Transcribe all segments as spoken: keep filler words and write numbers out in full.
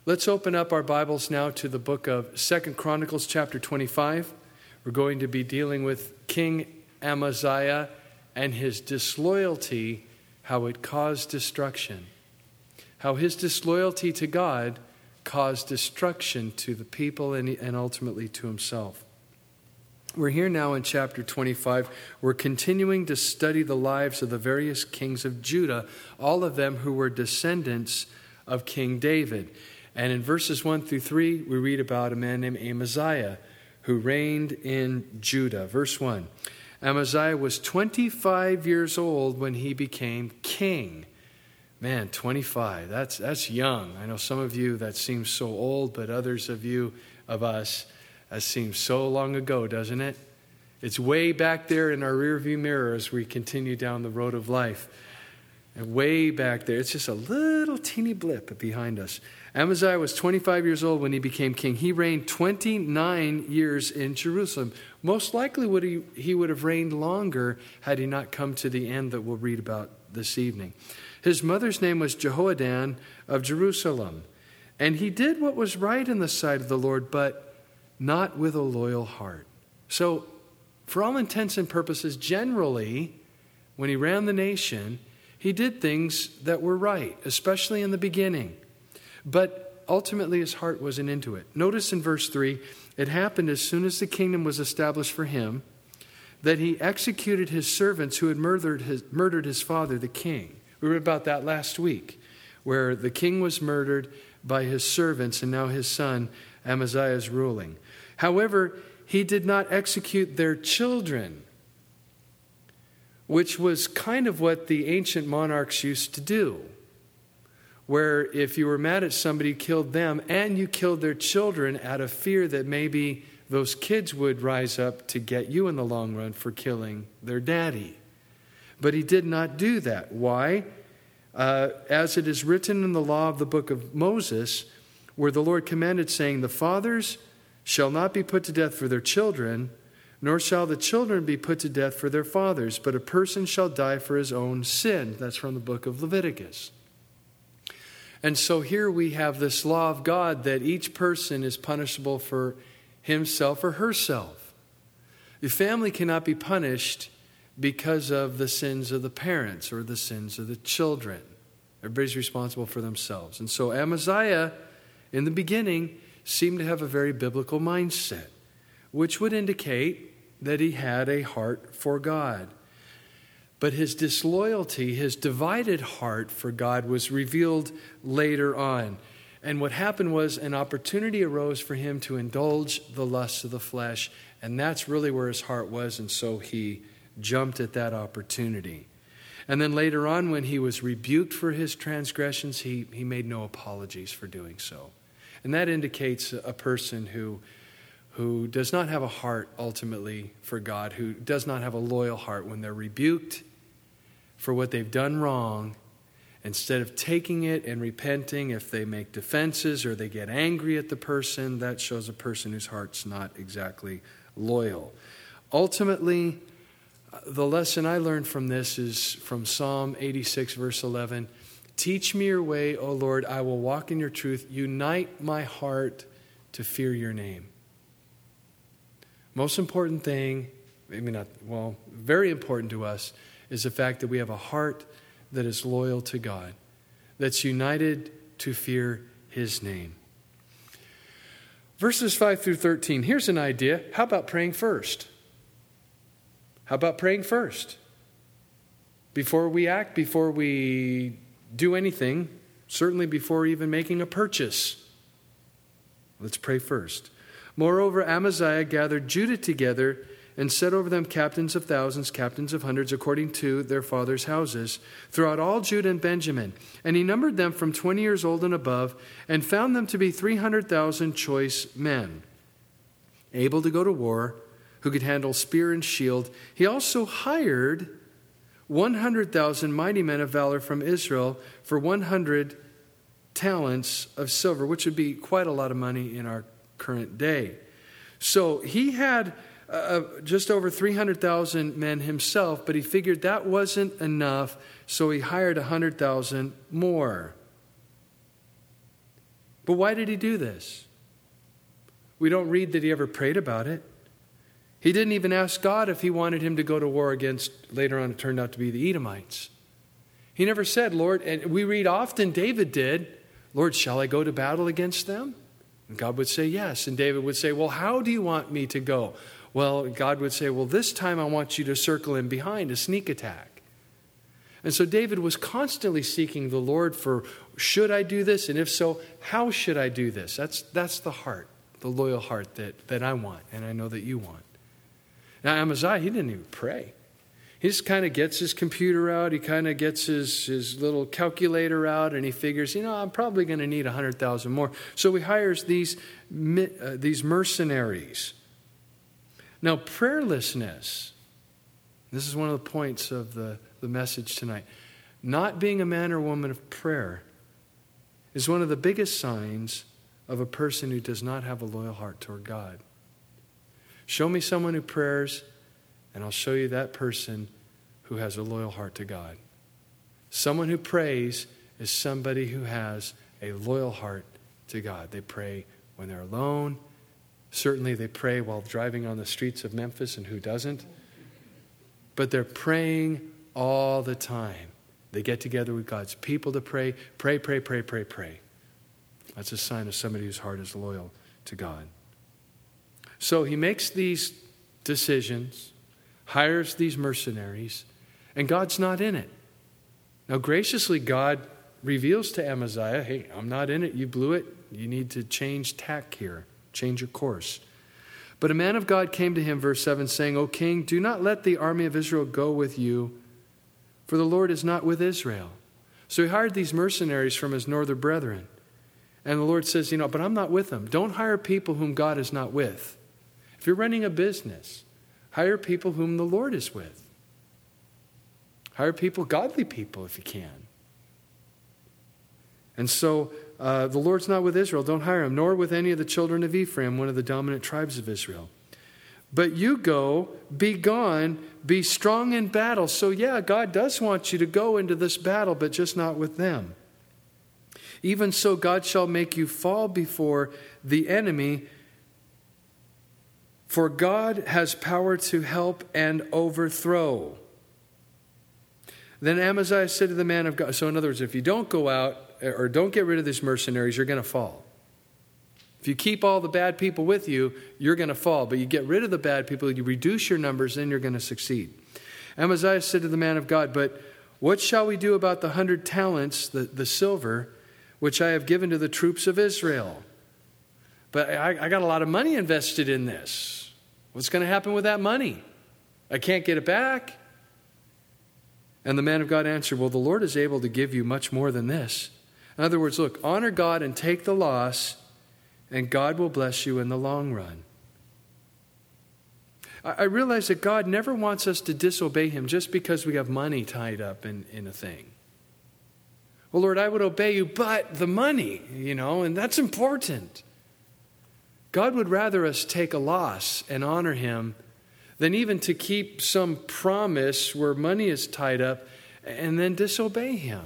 Let's open up our Bibles now to the book of Second Chronicles chapter twenty-five. We're going to be dealing with King Amaziah and his disloyalty, how it caused destruction. How his disloyalty to God caused destruction to the people and, and ultimately to himself. We're here now in chapter twenty-five. We're continuing to study the lives of the various kings of Judah, all of them who were descendants of King David. And in verses one through three, we read about a man named Amaziah who reigned in Judah. Verse one, Amaziah was twenty-five years old when he became king. Man, twenty-five, that's that's young. I know some of you that seems so old, but others of you, of us, that seems so long ago, doesn't it? It's way back there in our rearview mirror as we continue down the road of life. And way back there, it's just a little teeny blip behind us. Amaziah was twenty-five years old when he became king. He reigned twenty-nine years in Jerusalem. Most likely would he, he would have reigned longer had he not come to the end that we'll read about this evening. His mother's name was Jehoaddan of Jerusalem. And he did what was right in the sight of the Lord, but not with a loyal heart. So, for all intents and purposes, generally, when he ran the nation, he did things that were right, especially in the beginning. But ultimately, his heart wasn't into it. Notice in verse three, it happened as soon as the kingdom was established for him that he executed his servants who had murdered his, murdered his father, the king. We read about that last week, where the king was murdered by his servants, and now his son Amaziah is ruling. However, he did not execute their children, which was kind of what the ancient monarchs used to do, where if you were mad at somebody, you killed them, and you killed their children out of fear that maybe those kids would rise up to get you in the long run for killing their daddy. But he did not do that. Why? Uh, as it is written in the law of the book of Moses, where the Lord commanded, saying, the fathers shall not be put to death for their children, nor shall the children be put to death for their fathers, but a person shall die for his own sin. That's from the book of Leviticus. And so here we have this law of God that each person is punishable for himself or herself. The family cannot be punished because of the sins of the parents or the sins of the children. Everybody's responsible for themselves. And so Amaziah, in the beginning, seemed to have a very biblical mindset, which would indicate that he had a heart for God. But his disloyalty, his divided heart for God was revealed later on. And what happened was an opportunity arose for him to indulge the lusts of the flesh, and that's really where his heart was, and so he jumped at that opportunity. And then later on, when he was rebuked for his transgressions, he, he made no apologies for doing so. And that indicates a person who, who does not have a heart ultimately for God, who does not have a loyal heart. When they're rebuked for what they've done wrong, instead of taking it and repenting, if they make defenses or they get angry at the person, that shows a person whose heart's not exactly loyal. Ultimately, the lesson I learned from this is from Psalm eighty-six, verse eleven. Teach me your way, O Lord, I will walk in your truth. Unite my heart to fear your name. Most important thing, maybe not, well, very important to us, is the fact that we have a heart that is loyal to God, that's united to fear his name. Verses five through thirteen, here's an idea. How about praying first? How about praying first? Before we act, before we do anything, certainly before even making a purchase. Let's pray first. Moreover, Amaziah gathered Judah together and set over them captains of thousands, captains of hundreds, according to their fathers' houses, throughout all Judah and Benjamin. And he numbered them from twenty years old and above, and found them to be three hundred thousand choice men, able to go to war, who could handle spear and shield. He also hired one hundred thousand mighty men of valor from Israel for one hundred talents of silver, which would be quite a lot of money in our current day. So he had uh, just over three hundred thousand men himself, but he figured that wasn't enough, so he hired one hundred thousand more. But why did he do this? We don't read that he ever prayed about it. He didn't even ask God if he wanted him to go to war against, later on it turned out to be the Edomites. He never said, Lord, and we read often David did, Lord, shall I go to battle against them? And God would say yes. And David would say, well, how do you want me to go? Well, God would say, well, this time I want you to circle in behind, a sneak attack. And so David was constantly seeking the Lord for, should I do this? And if so, how should I do this? That's, that's the heart, the loyal heart that, that I want, and I know that you want. Now, Amaziah, he didn't even pray. He just kind of gets his computer out. He kind of gets his, his little calculator out, and he figures, you know, I'm probably going to need one hundred thousand more. So he hires these, uh, these mercenaries. Now, prayerlessness, this is one of the points of the, the message tonight. Not being a man or woman of prayer is one of the biggest signs of a person who does not have a loyal heart toward God. Show me someone who prays, and I'll show you that person who has a loyal heart to God. Someone who prays is somebody who has a loyal heart to God. They pray when they're alone. Certainly they pray while driving on the streets of Memphis, and who doesn't? But they're praying all the time. They get together with God's people to pray. Pray, pray, pray, pray, pray. That's a sign of somebody whose heart is loyal to God. So he makes these decisions, hires these mercenaries, and God's not in it. Now, graciously, God reveals to Amaziah, hey, I'm not in it. You blew it. You need to change tack here. Change your course. But a man of God came to him, verse seven, saying, O king, do not let the army of Israel go with you, for the Lord is not with Israel. So he hired these mercenaries from his northern brethren. And the Lord says, you know, but I'm not with them. Don't hire people whom God is not with. If you're running a business, hire people whom the Lord is with. Hire people, godly people, if you can. And so uh, the Lord's not with Israel. Don't hire him, nor with any of the children of Ephraim, one of the dominant tribes of Israel. But you go, be gone, be strong in battle. So yeah, God does want you to go into this battle, but just not with them. Even so, God shall make you fall before the enemy, for God has power to help and overthrow. Then Amaziah said to the man of God, so in other words, if you don't go out or don't get rid of these mercenaries, you're going to fall. If you keep all the bad people with you, you're going to fall. But you get rid of the bad people, you reduce your numbers, then you're going to succeed. Amaziah said to the man of God, but what shall we do about the hundred talents, the, the silver, which I have given to the troops of Israel? But I, I got a lot of money invested in this. What's going to happen with that money? I can't get it back. And the man of God answered, well, the Lord is able to give you much more than this. In other words, look, honor God and take the loss, and God will bless you in the long run. I, I realize that God never wants us to disobey him just because we have money tied up in, in a thing. Well, Lord, I would obey you, but the money, you know, and that's important. God would rather us take a loss and honor him than even to keep some promise where money is tied up and then disobey him.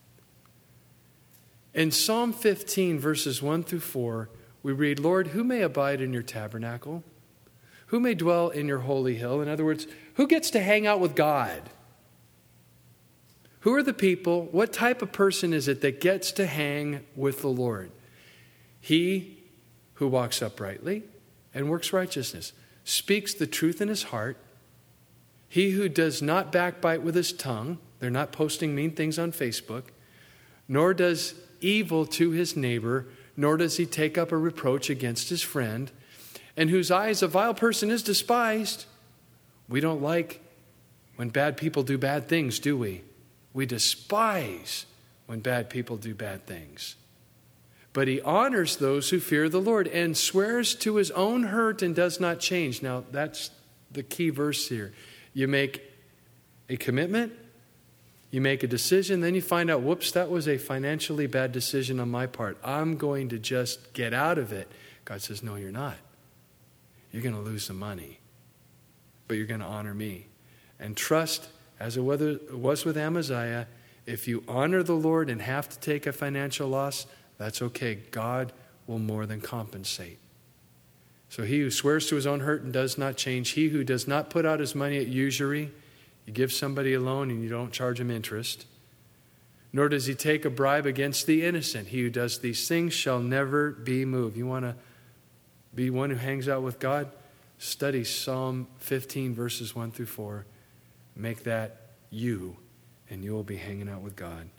In Psalm fifteen, verses one through four, we read, Lord, who may abide in your tabernacle? Who may dwell in your holy hill? In other words, who gets to hang out with God? Who are the people? What type of person is it that gets to hang with the Lord? He who walks uprightly and works righteousness, speaks the truth in his heart. He who does not backbite with his tongue, they're not posting mean things on Facebook, nor does evil to his neighbor, nor does he take up a reproach against his friend, and whose eyes a vile person is despised. We don't like when bad people do bad things, do we? We despise when bad people do bad things. But he honors those who fear the Lord and swears to his own hurt and does not change. Now, that's the key verse here. You make a commitment, you make a decision, then you find out, whoops, that was a financially bad decision on my part. I'm going to just get out of it. God says, no, you're not. You're going to lose the money, but you're going to honor me. And trust, as it was with Amaziah, if you honor the Lord and have to take a financial loss, That's okay. God will more than compensate. So he who swears to his own hurt and does not change, he who does not put out his money at usury, you give somebody a loan and you don't charge him interest, nor does he take a bribe against the innocent. He who does these things shall never be moved. You want to be one who hangs out with God? Study Psalm fifteen, verses one through four. Make that you, and you will be hanging out with God.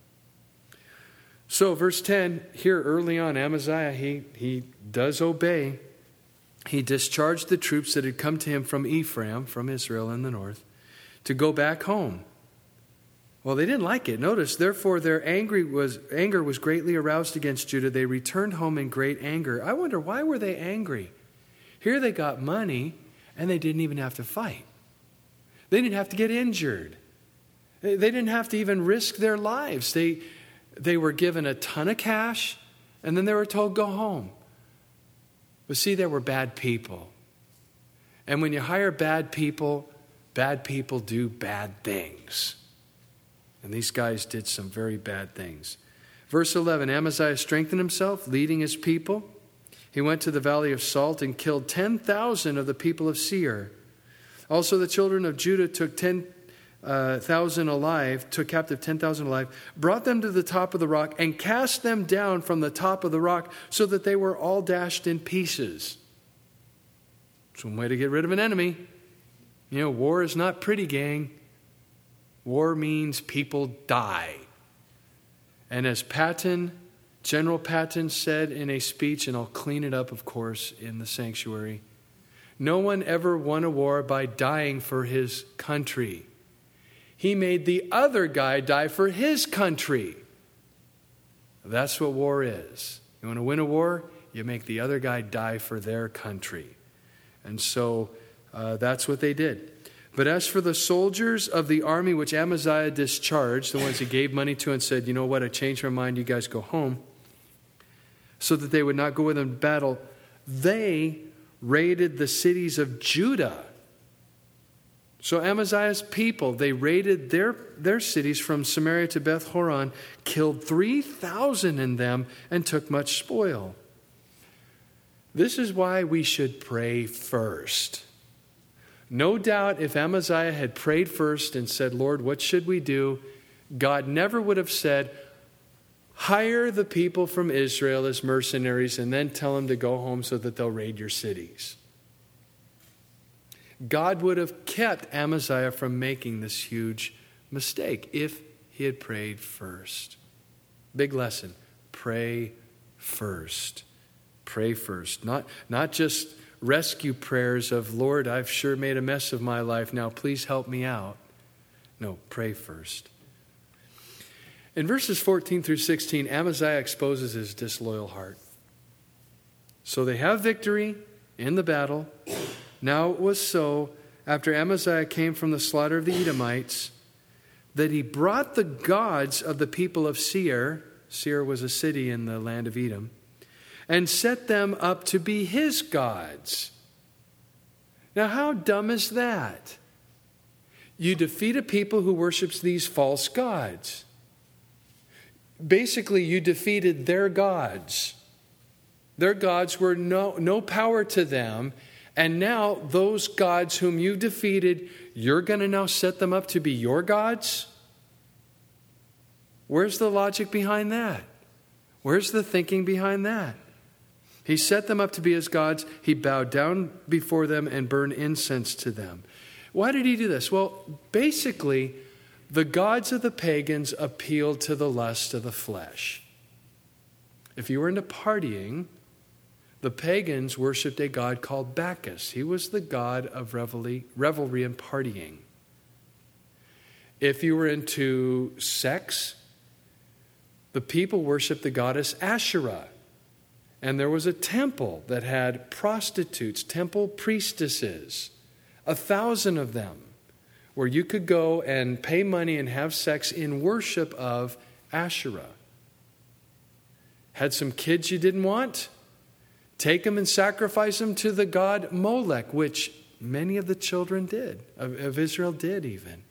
So verse ten, here early on, Amaziah, he, he does obey. He discharged the troops that had come to him from Ephraim, from Israel in the north, to go back home. Well, they didn't like it. Notice, therefore, their angry was, anger was greatly aroused against Judah. They returned home in great anger. I wonder, why were they angry? Here they got money, and they didn't even have to fight. They didn't have to get injured. They didn't have to even risk their lives. They, they were given a ton of cash, and then they were told, go home. But see, they were bad people. And when you hire bad people, bad people do bad things. And these guys did some very bad things. Verse eleven, Amaziah strengthened himself, leading his people. He went to the valley of Salt and killed ten thousand of the people of Seir. Also the children of Judah took ten thousand alive, took captive ten thousand alive, brought them to the top of the rock, and cast them down from the top of the rock so that they were all dashed in pieces. It's one way to get rid of an enemy. You know, war is not pretty, gang. War means people die. And as Patton, General Patton said in a speech, and I'll clean it up, of course, in the sanctuary, no one ever won a war by dying for his country. He made the other guy die for his country. That's what war is. You want to win a war? You make the other guy die for their country. And so uh, that's what they did. But as for the soldiers of the army which Amaziah discharged, the ones he gave money to and said, you know what, I changed my mind, you guys go home, so that they would not go with him to battle, they raided the cities of Judah. So Amaziah's people, they raided their, their cities from Samaria to Beth Horon, killed three thousand in them, and took much spoil. This is why we should pray first. No doubt if Amaziah had prayed first and said, Lord, what should we do? God never would have said, hire the people from Israel as mercenaries and then tell them to go home so that they'll raid your cities. God would have kept Amaziah from making this huge mistake if he had prayed first. Big lesson. Pray first. Pray first. Not, not just rescue prayers of, Lord, I've sure made a mess of my life. Now please help me out. No, pray first. In verses fourteen through sixteen, Amaziah exposes his disloyal heart. So they have victory in the battle. Now it was so, after Amaziah came from the slaughter of the Edomites, that he brought the gods of the people of Seir, Seir was a city in the land of Edom, and set them up to be his gods. Now how dumb is that? You defeat a people who worships these false gods. Basically, you defeated their gods. Their gods were no, no power to them. And now those gods whom you defeated, you're going to now set them up to be your gods? Where's the logic behind that? Where's the thinking behind that? He set them up to be his gods. He bowed down before them and burned incense to them. Why did he do this? Well, basically, the gods of the pagans appealed to the lust of the flesh. If you were into partying, the pagans worshipped a god called Bacchus. He was the god of revelry, revelry and partying. If you were into sex, the people worshipped the goddess Asherah. And there was a temple that had prostitutes, temple priestesses, a thousand of them, where you could go and pay money and have sex in worship of Asherah. Had some kids you didn't want? Take them and sacrifice them to the god Molech, which many of the children did, of, of Israel did even.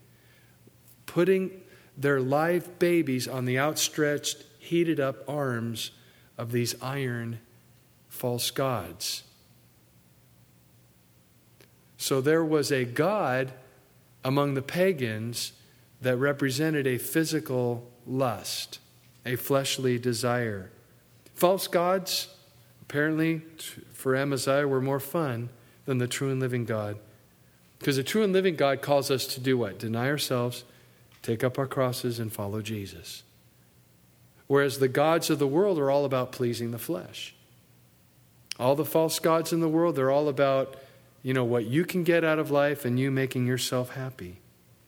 Putting their live babies on the outstretched, heated up arms of these iron false gods. So there was a god among the pagans that represented a physical lust, a fleshly desire. False gods, apparently, for Amaziah, were more fun than the true and living God. Because the true and living God calls us to do what? Deny ourselves, take up our crosses, and follow Jesus. Whereas the gods of the world are all about pleasing the flesh. All the false gods in the world, they're all about, you know, what you can get out of life and you making yourself happy.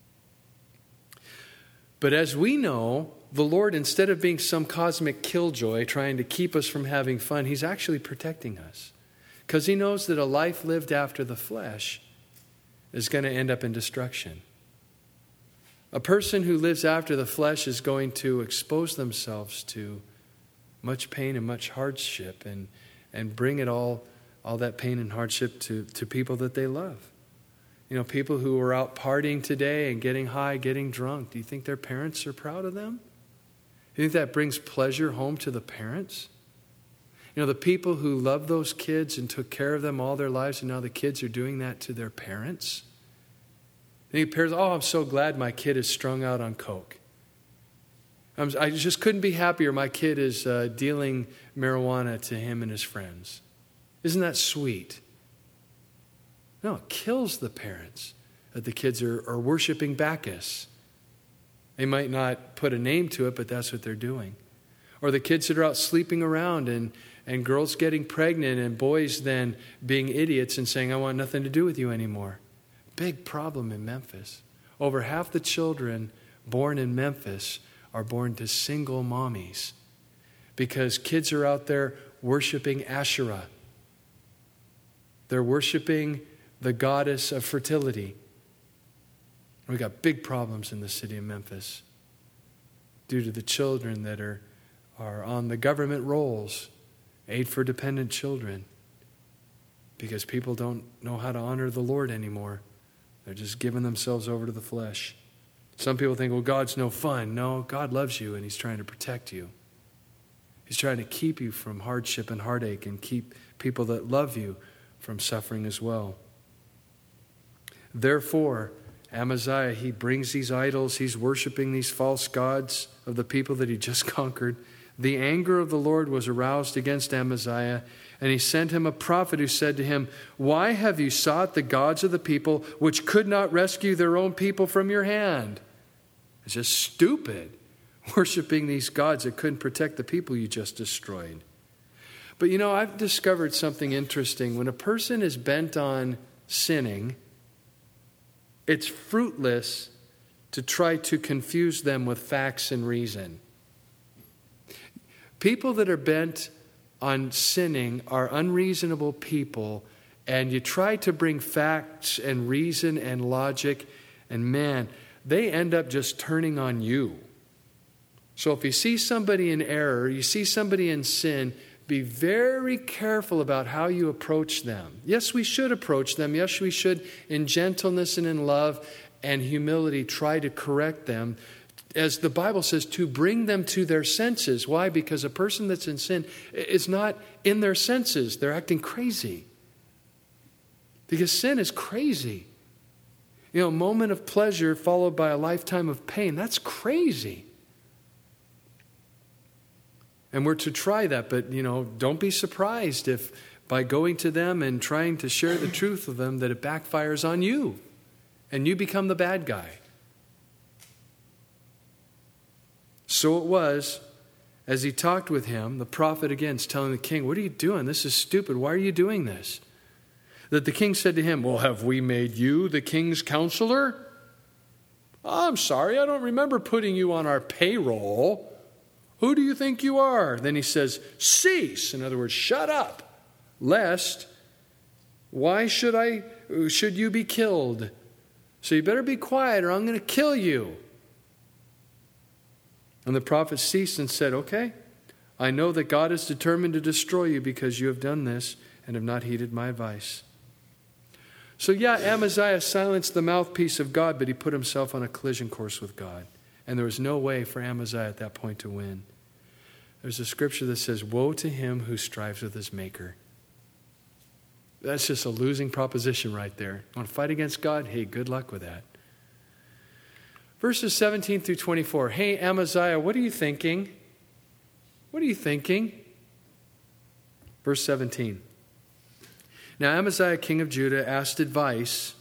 But as we know, the Lord, instead of being some cosmic killjoy trying to keep us from having fun, He's actually protecting us. Because He knows that a life lived after the flesh is going to end up in destruction. A person who lives after the flesh is going to expose themselves to much pain and much hardship and, and bring it all, all that pain and hardship to, to people that they love. You know, people who are out partying today and getting high, getting drunk. Do you think their parents are proud of them? Do you think that brings pleasure home to the parents? You know, the people who loved those kids and took care of them all their lives, and now the kids are doing that to their parents. And the parents, oh, I'm so glad my kid is strung out on coke. I'm, I just couldn't be happier my kid is uh, dealing marijuana to him and his friends. Isn't that sweet? No, it kills the parents that the kids are, are worshiping Bacchus. They might not put a name to it, but that's what they're doing. Or the kids that are out sleeping around and, and girls getting pregnant and boys then being idiots and saying, I want nothing to do with you anymore. Big problem in Memphis. Over half the children born in Memphis are born to single mommies because kids are out there worshiping Asherah. They're worshiping the goddess of fertility. We got big problems in the city of Memphis due to the children that are, are on the government rolls, aid for dependent children, because people don't know how to honor the Lord anymore. They're just giving themselves over to the flesh. Some people think, well, God's no fun. No, God loves you and He's trying to protect you. He's trying to keep you from hardship and heartache and keep people that love you from suffering as well. Therefore, Amaziah, he brings these idols. He's worshiping these false gods of the people that he just conquered. The anger of the Lord was aroused against Amaziah, and He sent him a prophet who said to him, why have you sought the gods of the people which could not rescue their own people from your hand? It's just stupid, worshiping these gods that couldn't protect the people you just destroyed. But you know, I've discovered something interesting. When a person is bent on sinning, it's fruitless to try to confuse them with facts and reason. People that are bent on sinning are unreasonable people, and you try to bring facts and reason and logic, and man, they end up just turning on you. So if you see somebody in error, you see somebody in sin, be very careful about how you approach them. Yes, we should approach them. Yes, we should, in gentleness and in love and humility, try to correct them. As the Bible says, to bring them to their senses. Why? Because a person that's in sin is not in their senses. They're acting crazy. Because sin is crazy. You know, a moment of pleasure followed by a lifetime of pain, that's crazy. And we're to try that, but, you know, don't be surprised if by going to them and trying to share the truth with them that it backfires on you and you become the bad guy. So it was, as he talked with him, the prophet again is telling the king, what are you doing? This is stupid. Why are you doing this? That the king said to him, well, have we made you the king's counselor? Oh, I'm sorry, I don't remember putting you on our payroll. Who do you think you are? Then he says, cease. In other words, shut up. Lest, why should I, should you be killed? So you better be quiet or I'm going to kill you. And the prophet ceased and said, okay, I know that God is determined to destroy you because you have done this and have not heeded my advice. So yeah, Amaziah silenced the mouthpiece of God, but he put himself on a collision course with God. And there was no way for Amaziah at that point to win. There's a scripture that says, woe to him who strives with his maker. That's just a losing proposition right there. Want to fight against God? Hey, good luck with that. Verses seventeen through twenty-four. Hey, Amaziah, what are you thinking? What are you thinking? Verse seventeen. Now Amaziah, king of Judah, asked advice.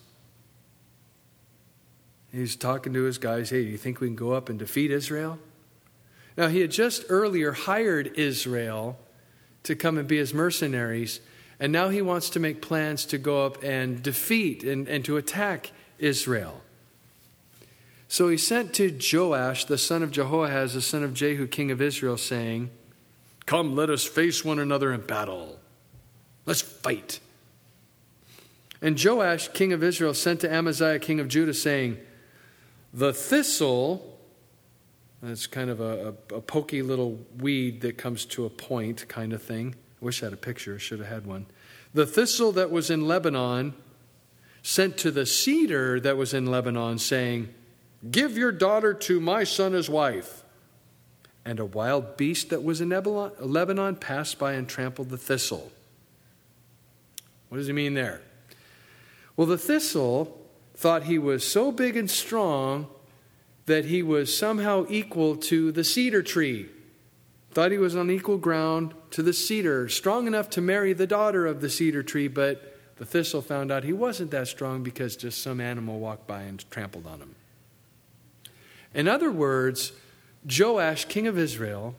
He's talking to his guys. Hey, do you think we can go up and defeat Israel? Now, he had just earlier hired Israel to come and be his mercenaries. And now he wants to make plans to go up and defeat and, and to attack Israel. So he sent to Joash, the son of Jehoahaz, the son of Jehu, king of Israel, saying, come, let us face one another in battle. Let's fight. And Joash, king of Israel, sent to Amaziah, king of Judah, saying, the thistle, that's kind of a, a, a pokey little weed that comes to a point kind of thing. I wish I had a picture. Should have had one. The thistle that was in Lebanon sent to the cedar that was in Lebanon, saying, give your daughter to my son as wife. And a wild beast that was in Lebanon passed by and trampled the thistle. What does he mean there? Well, the thistle thought he was so big and strong that he was somehow equal to the cedar tree. Thought he was on equal ground to the cedar, strong enough to marry the daughter of the cedar tree, but the thistle found out he wasn't that strong because just some animal walked by and trampled on him. In other words, Joash, king of Israel,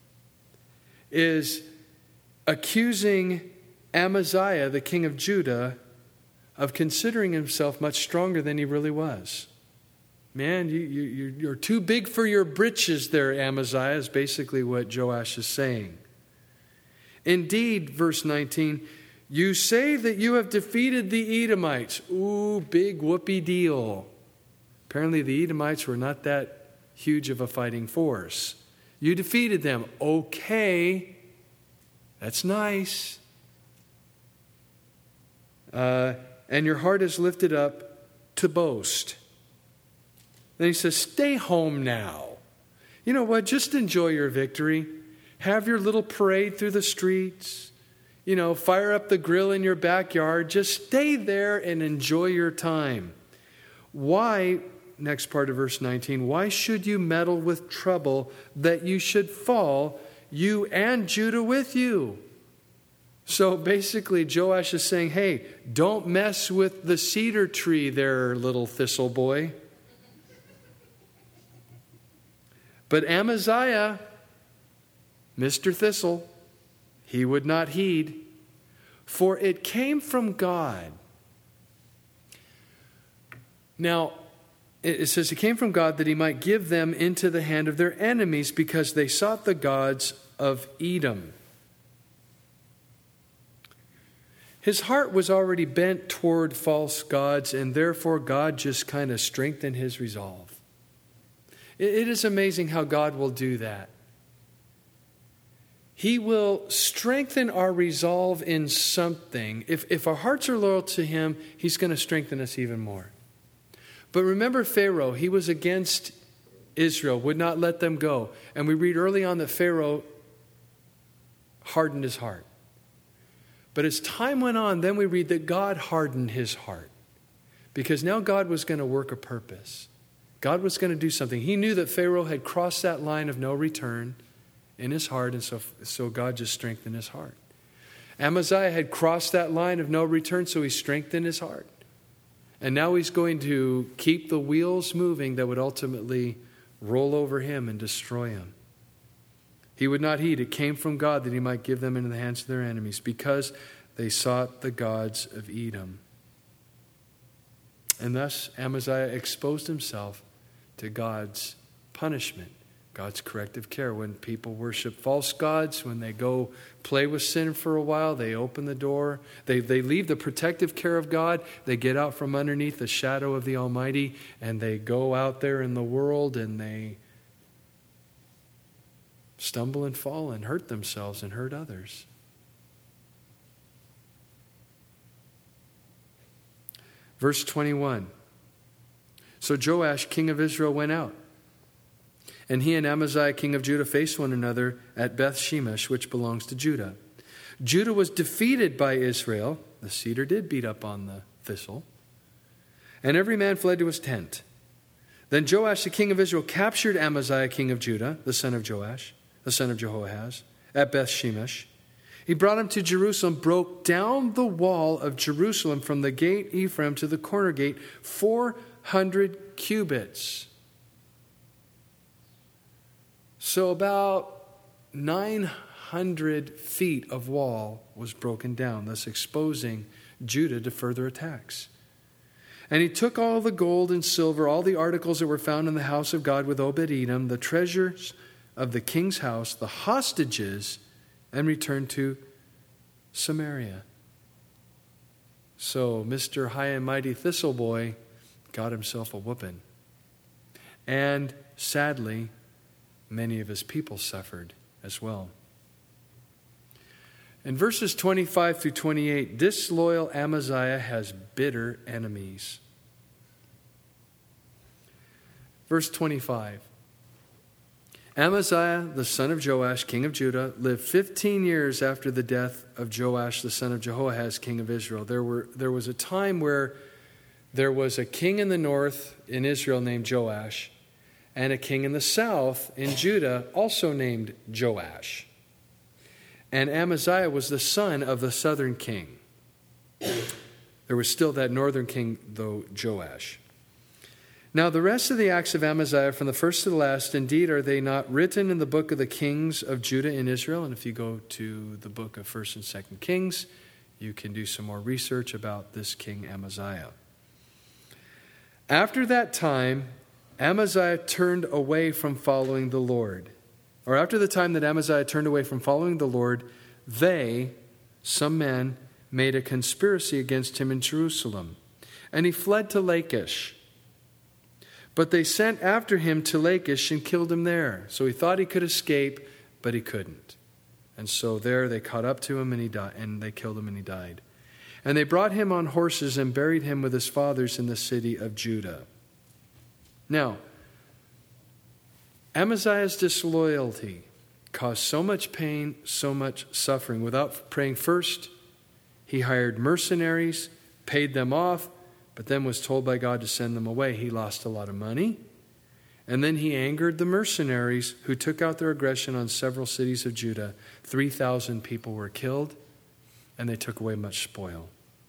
is accusing Amaziah, the king of Judah, of considering himself much stronger than he really was. Man, you, you, you're too big for your britches there, Amaziah, is basically what Joash is saying. Indeed, verse nineteen, you say that you have defeated the Edomites. Ooh, big whoopee deal. Apparently the Edomites were not that huge of a fighting force. You defeated them. Okay, that's nice. Uh, and your heart is lifted up to boast. Then he says, stay home now. You know what? Just enjoy your victory. Have your little parade through the streets. You know, fire up the grill in your backyard. Just stay there and enjoy your time. Why, next part of verse nineteen, why should you meddle with trouble that you should fall, you and Judah with you? So basically, Joash is saying, hey, don't mess with the cedar tree there, little thistle boy. But Amaziah, Mister Thistle, he would not heed, for it came from God. Now, it says it came from God that he might give them into the hand of their enemies because they sought the gods of Edom. His heart was already bent toward false gods, and therefore God just kind of strengthened his resolve. It is amazing how God will do that. He will strengthen our resolve in something. If, if our hearts are loyal to him, he's going to strengthen us even more. But remember Pharaoh, he was against Israel, would not let them go. And we read early on that Pharaoh hardened his heart. But as time went on, then we read that God hardened his heart. Because now God was going to work a purpose. God was going to do something. He knew that Pharaoh had crossed that line of no return in his heart, and so, so God just strengthened his heart. Amaziah had crossed that line of no return, so he strengthened his heart. And now he's going to keep the wheels moving that would ultimately roll over him and destroy him. He would not heed. It came from God that he might give them into the hands of their enemies because they sought the gods of Edom. And thus Amaziah exposed himself to God's punishment, God's corrective care. When people worship false gods, when they go play with sin for a while, they open the door. They, they leave the protective care of God. They get out from underneath the shadow of the Almighty, and they go out there in the world, and they stumble and fall and hurt themselves and hurt others. Verse twenty-one. So Joash, king of Israel, went out. And he and Amaziah, king of Judah, faced one another at Beth Shemesh, which belongs to Judah. Judah was defeated by Israel. The cedar did beat up on the thistle. And every man fled to his tent. Then Joash, the king of Israel, captured Amaziah, king of Judah, the son of Joash, the son of Jehoahaz, at Beth Shemesh. He brought him to Jerusalem, broke down the wall of Jerusalem from the gate Ephraim to the corner gate, four hundred cubits. So about nine hundred feet of wall was broken down, thus exposing Judah to further attacks. And he took all the gold and silver, all the articles that were found in the house of God with Obed-Edom, the treasures of the king's house, the hostages, and returned to Samaria. So Mister High and Mighty Thistleboy got himself a whooping. And sadly, many of his people suffered as well. In verses twenty-five through twenty-eight, disloyal Amaziah has bitter enemies. Verse twenty-five. Amaziah, the son of Joash, king of Judah, lived fifteen years after the death of Joash, the son of Jehoahaz, king of Israel. There were there was a time where there was a king in the north in Israel named Joash, and a king in the south in Judah also named Joash. And Amaziah was the son of the southern king. There was still that northern king, though, Joash. Now the rest of the acts of Amaziah, from the first to the last, indeed, are they not written in the book of the kings of Judah in Israel? And if you go to the book of First and Second Kings, you can do some more research about this king Amaziah. After that time, Amaziah turned away from following the Lord. Or after the time that Amaziah turned away from following the Lord, they, some men, made a conspiracy against him in Jerusalem. And he fled to Lachish. But they sent after him to Lachish and killed him there. So he thought he could escape, but he couldn't. And so there they caught up to him and he died, and they killed him and he died. And they brought him on horses and buried him with his fathers in the city of Judah. Now, Amaziah's disloyalty caused so much pain, so much suffering. Without praying first, he hired mercenaries, paid them off, but then was told by God to send them away. He lost a lot of money. And then he angered the mercenaries who took out their aggression on several cities of Judah. three thousand people were killed, and they took away much spoil.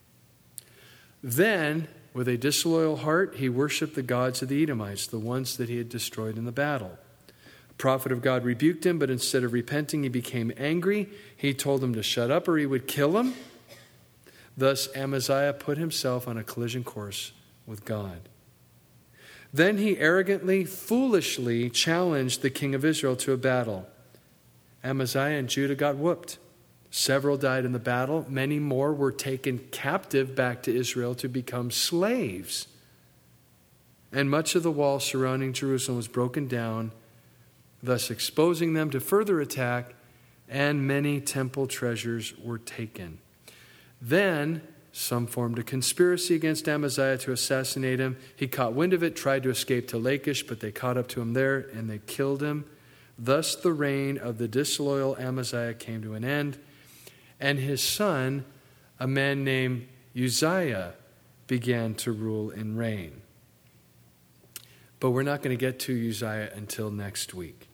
Then, with a disloyal heart, he worshipped the gods of the Edomites, the ones that he had destroyed in the battle. The prophet of God rebuked him, but instead of repenting, he became angry. He told him to shut up or he would kill him. Thus, Amaziah put himself on a collision course with God. Then he arrogantly, foolishly challenged the king of Israel to a battle. Amaziah and Judah got whooped. Several died in the battle. Many more were taken captive back to Israel to become slaves. And much of the wall surrounding Jerusalem was broken down, thus exposing them to further attack, and many temple treasures were taken. Then some formed a conspiracy against Amaziah to assassinate him. He caught wind of it, tried to escape to Lachish, but they caught up to him there, and they killed him. Thus the reign of the disloyal Amaziah came to an end, and his son, a man named Uzziah, began to rule and reign. But we're not going to get to Uzziah until next week.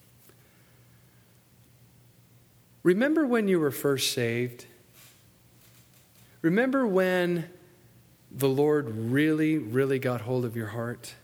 Remember when you were first saved? Remember when the Lord really, really got hold of your heart?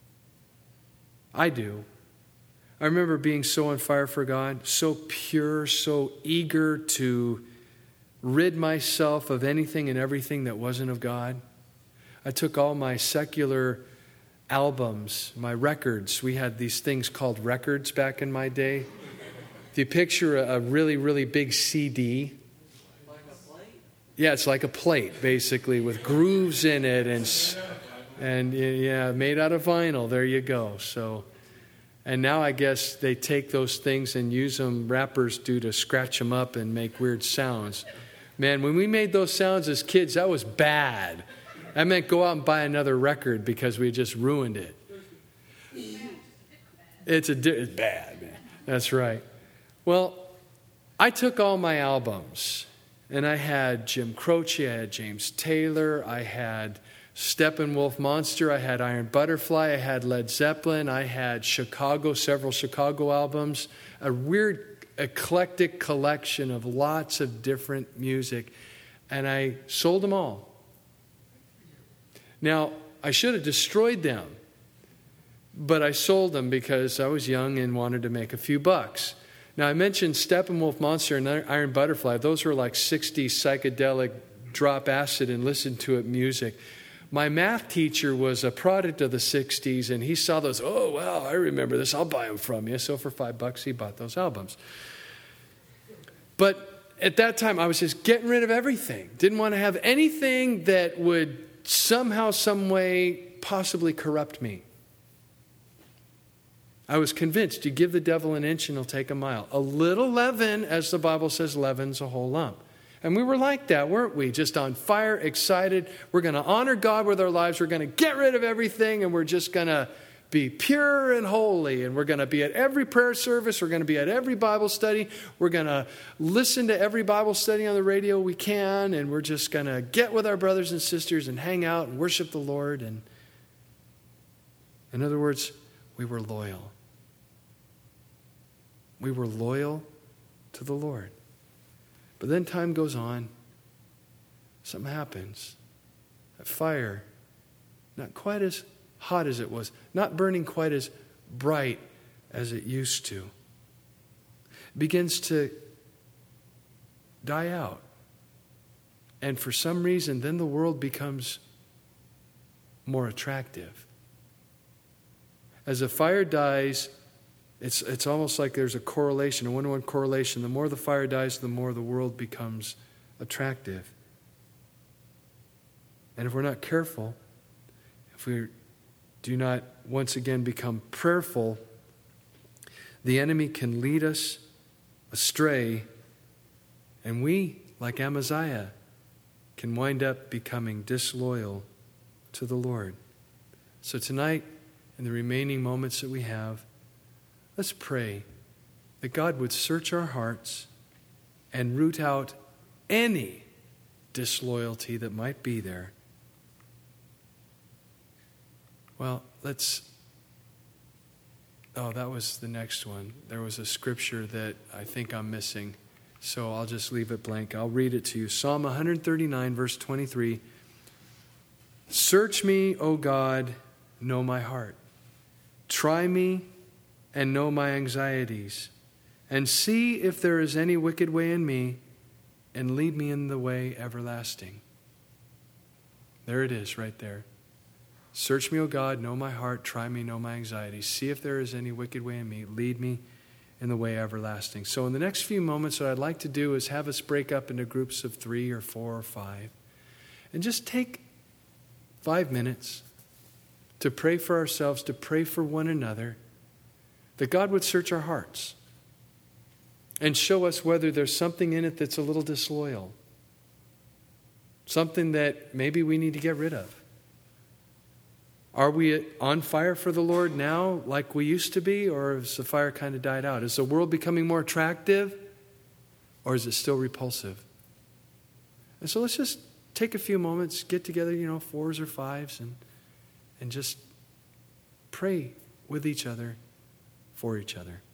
I do. I remember being so on fire for God, so pure, so eager to rid myself of anything and everything that wasn't of God. I took all my secular albums, my records. We had these things called records back in my day. If you picture a really, really big C D, like a plate? Yeah, it's like a plate, basically, with grooves in it and and yeah, made out of vinyl. There you go. So, and now I guess they take those things and use them. Rappers do to scratch them up and make weird sounds. Man, when we made those sounds as kids, that was bad. That meant go out and buy another record because we just ruined it. It's a it's bad, man. That's right. Well, I took all my albums, and I had Jim Croce, I had James Taylor, I had Steppenwolf Monster, I had Iron Butterfly, I had Led Zeppelin, I had Chicago, several Chicago albums, a weird eclectic collection of lots of different music, and I sold them all. Now, I should have destroyed them, but I sold them because I was young and wanted to make a few bucks. Now, I mentioned Steppenwolf Monster and Iron Butterfly. Those were like sixties psychedelic drop acid and listen to it music. My math teacher was a product of the sixties, and he saw those. Oh, wow, I remember this. I'll buy them from you. So for five bucks, he bought those albums. But at that time, I was just getting rid of everything. Didn't want to have anything that would somehow, some way, possibly corrupt me. I was convinced you give the devil an inch and he'll take a mile. A little leaven, as the Bible says, leavens a whole lump. And we were like that, weren't we? Just on fire, excited. We're going to honor God with our lives. We're going to get rid of everything, and we're just going to be pure and holy. And we're going to be at every prayer service. We're going to be at every Bible study. We're going to listen to every Bible study on the radio we can. And we're just going to get with our brothers and sisters and hang out and worship the Lord. And in other words, we were loyal. We were loyal to the Lord. But then time goes on. Something happens. That fire, not quite as hot as it was, not burning quite as bright as it used to, begins to die out. And for some reason, then the world becomes more attractive. As the fire dies, It's it's almost like there's a correlation, a one-to-one correlation. The more the fire dies, the more the world becomes attractive. And if we're not careful, if we do not once again become prayerful, the enemy can lead us astray, and we, like Amaziah, can wind up becoming disloyal to the Lord. So tonight, in the remaining moments that we have, let's pray that God would search our hearts and root out any disloyalty that might be there. Well, let's... Oh, that was the next one. There was a scripture that I think I'm missing, so I'll just leave it blank. I'll read it to you. Psalm one thirty-nine, verse twenty-three. Search me, O God, know my heart. Try me and know my anxieties, and see if there is any wicked way in me, and lead me in the way everlasting. There it is, right there. Search me, O God, know my heart, try me, know my anxieties. See if there is any wicked way in me, lead me in the way everlasting. So in the next few moments, what I'd like to do is have us break up into groups of three or four or five, and just take five minutes to pray for ourselves, to pray for one another, that God would search our hearts and show us whether there's something in it that's a little disloyal, something that maybe we need to get rid of. Are we on fire for the Lord now like we used to be, or has the fire kind of died out? Is the world becoming more attractive, or is it still repulsive? And so let's just take a few moments, get together, you know, fours or fives, and and just pray with each other, for each other.